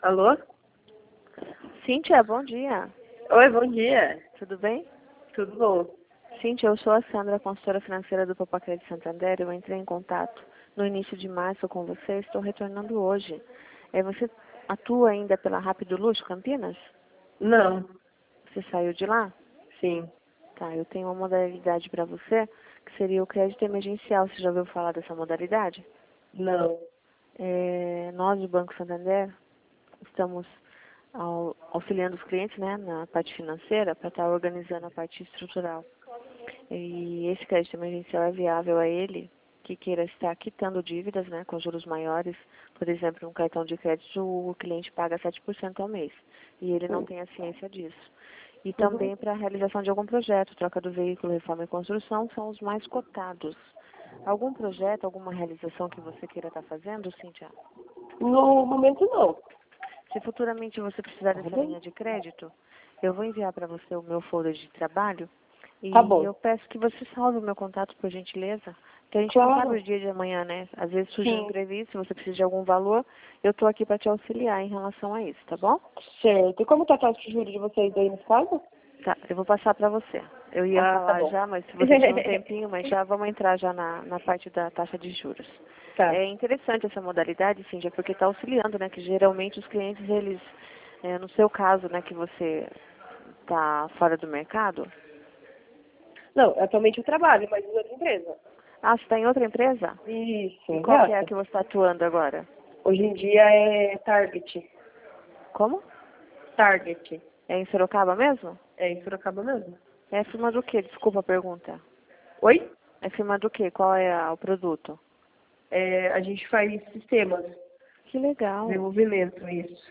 Alô? Cíntia, bom dia. Oi, bom dia. Tudo bem? Tudo bom? Cíntia, eu sou a Sandra, consultora financeira do Papacred Santander. Eu entrei em contato no início de março com você. Estou retornando hoje. Você atua ainda pela Rápido Luxo Campinas? Não. Você saiu de lá? Sim. Tá, eu tenho uma modalidade para você, que seria o crédito emergencial. Você já ouviu falar dessa modalidade? Não. Nós, do Banco Santander, estamos auxiliando os clientes, né, na parte financeira para estar organizando a parte estrutural. E esse crédito emergencial é viável a ele que queira estar quitando dívidas, né, com juros maiores. Por exemplo, um cartão de crédito o cliente paga 7% ao mês e ele não tem a ciência disso. E Uhum. também para a realização de algum projeto, troca do veículo, reforma e construção, são os mais cotados. Algum projeto, alguma realização que você queira estar fazendo, Cíntia? No momento, não. Se futuramente você precisar dessa linha de crédito, eu vou enviar para você o meu folder de trabalho Tá e bom. eu peço que você salve o meu contato, por gentileza, que a gente não sabe Claro. o dia de amanhã, né? Às vezes surge um Sim. imprevisto, se você precisa de algum valor, eu estou aqui para te auxiliar em relação a isso, tá bom? Certo. E como tá a taxa de juros de vocês aí nesse caso? Tá, eu vou passar para você. Eu ia Ah, tá falar bom. já, mas se você tiver um tempinho, mas já vamos entrar já na parte da taxa de juros. Tá. É interessante essa modalidade, Cíntia, porque está auxiliando, né? Que geralmente os clientes, eles, no seu caso, né, que você está fora do mercado. Não, atualmente eu trabalho, mas em outra empresa. Ah, você está em outra empresa? Isso, E qual que é a exato. que você está atuando agora? Hoje em dia é Target. Como? Target. É em Sorocaba mesmo? É em Sorocaba mesmo. É firma do quê? Desculpa a pergunta. Oi? É firma do quê? Qual é o produto? A gente faz sistemas, Que legal. desenvolvimento, isso.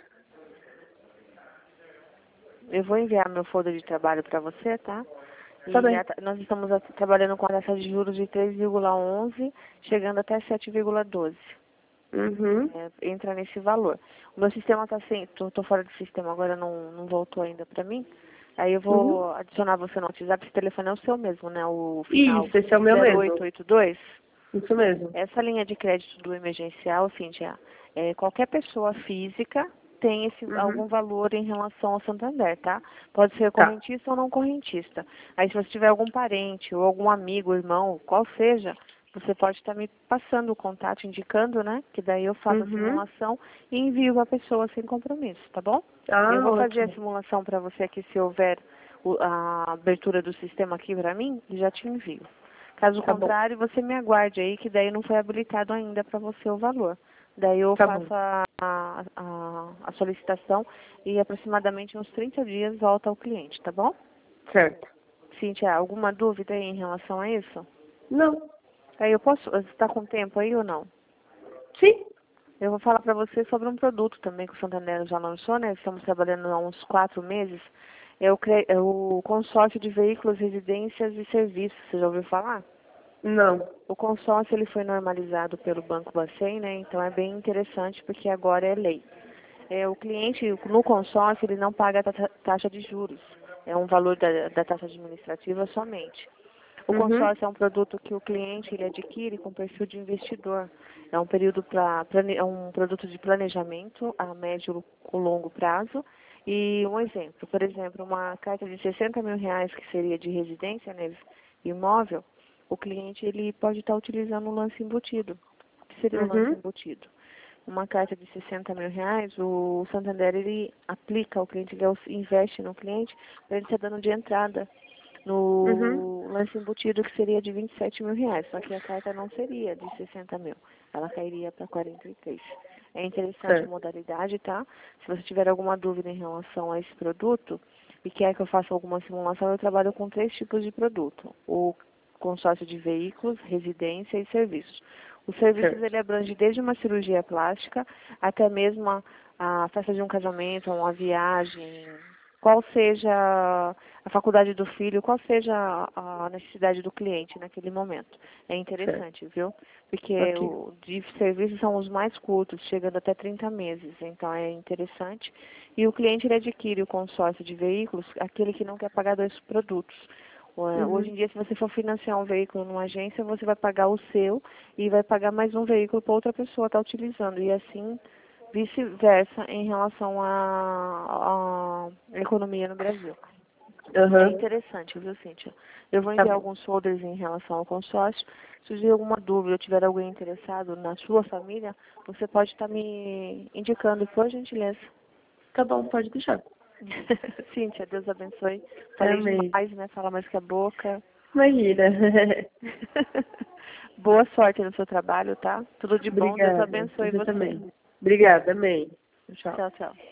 Eu vou enviar meu folder de trabalho para você, tá? Tá E bem. nós estamos trabalhando com a taxa de juros de 3,11, chegando até 7,12. Uhum. Entra nesse valor. O meu sistema está sem, tô fora do sistema, agora não voltou ainda para mim. Aí eu Uhum. vou adicionar você no WhatsApp, esse telefone é o seu mesmo, né? O final Isso, esse é o meu mesmo. 0882. Isso mesmo. Essa linha de crédito do emergencial, Cíntia, qualquer pessoa física tem Uhum. algum valor em relação ao Santander, tá? Pode ser Tá. correntista ou não correntista. Aí se você tiver algum parente ou algum amigo, irmão, qual seja, você pode estar me passando o contato, indicando, né? Que daí eu faço a Uhum. simulação e envio a pessoa sem compromisso, tá bom? Eu Ah, vou fazer a ótimo. simulação para você aqui se houver a abertura do sistema aqui para mim e já te envio. Caso Tá bom. contrário, você me aguarde aí, que daí não foi habilitado ainda para você o valor. Daí eu Tá bom. faço a solicitação e aproximadamente uns 30 dias volta ao cliente, tá bom? Certo. Cíntia, alguma dúvida aí em relação a isso? Não. Aí eu posso, você está com tempo aí ou não? Sim. Eu vou falar para você sobre um produto também que o Santander já lançou, né? Estamos trabalhando há uns 4 meses. É o consórcio de veículos, residências e serviços. Você já ouviu falar? Não. O consórcio ele foi normalizado pelo Banco Bacen, né? Então é bem interessante porque agora é lei. O cliente no consórcio ele não paga a taxa de juros. É um valor da taxa administrativa somente. O Uhum. consórcio é um produto que o cliente ele adquire com perfil de investidor. É um é um produto de planejamento a médio ou longo prazo. E um exemplo, por exemplo, uma carta de 60 mil reais que seria de residência, né, imóvel, o cliente ele pode estar utilizando o lance embutido. O que seria o lance Uhum. embutido? Uma carta de 60 mil reais, o Santander ele aplica ao cliente, ele investe no cliente para ele estar dando de entrada Uhum. no lance embutido que seria de 27 mil reais, só que a carta não seria de 60 mil, ela cairia para 43. É interessante a Certo. modalidade, tá? Se você tiver alguma dúvida em relação a esse produto e quer que eu faça alguma simulação, eu trabalho com 3 tipos de produto. O consórcio de veículos, residência e serviços. Os serviços Certo. ele abrange desde uma cirurgia plástica até mesmo a festa de um casamento, uma viagem, qual seja a faculdade do filho, qual seja a necessidade do cliente naquele momento. É Certo. interessante, viu? Porque Ok. o de serviços são os mais curtos, chegando até 30 meses, então é interessante. E o cliente ele adquire o consórcio de veículos, aquele que não quer pagar 2 produtos. Hoje Uhum. em dia, se você for financiar um veículo numa agência, você vai pagar o seu e vai pagar mais um veículo para outra pessoa estar utilizando. E assim vice-versa em relação à economia no Brasil. É Aham. interessante, viu, Cíntia? Eu vou Tá enviar bom. alguns folders em relação ao consórcio. Se surgir alguma dúvida ou tiver alguém interessado na sua família, você pode estar me indicando, por gentileza. Tá bom, pode deixar. Cíntia, Deus abençoe. Falei Amém. demais, né? Fala mais que a boca. Imagina. Boa sorte no seu trabalho, tá? Tudo de bom. Deus Obrigada. abençoe Você você. também. Obrigada, amém. Tchau. Tchau, tchau.